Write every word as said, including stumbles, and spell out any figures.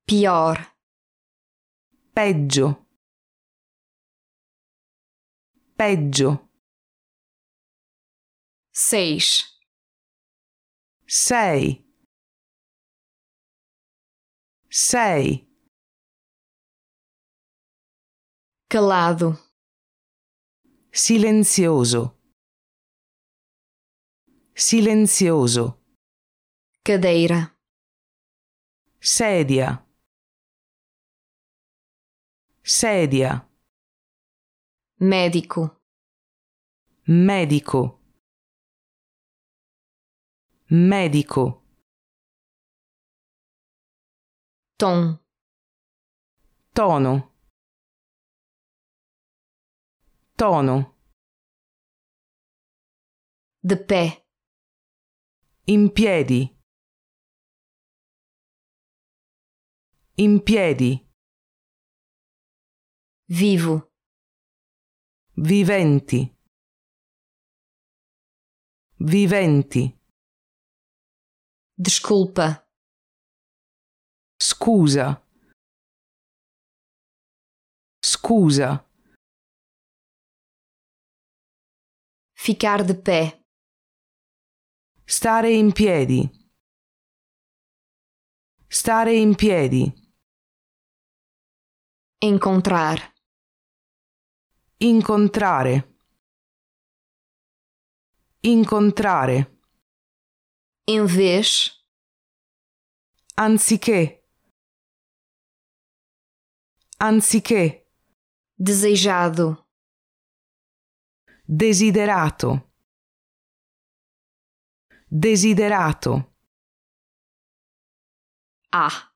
pior, peggio, peggio, seis, sei, sei, calado, silenzioso, silenzioso, cadeira, sedia, sedia, médico, medico, medico, tom, tono, tono, de pé, in piedi, in piedi, vivo, viventi, viventi, desculpa, scusa, scusa, ficar de pé, stare in piedi, stare in piedi, encontrar, incontrare, incontrare, em vez, anziché, anziché, desejado, desiderato, desiderato, ah.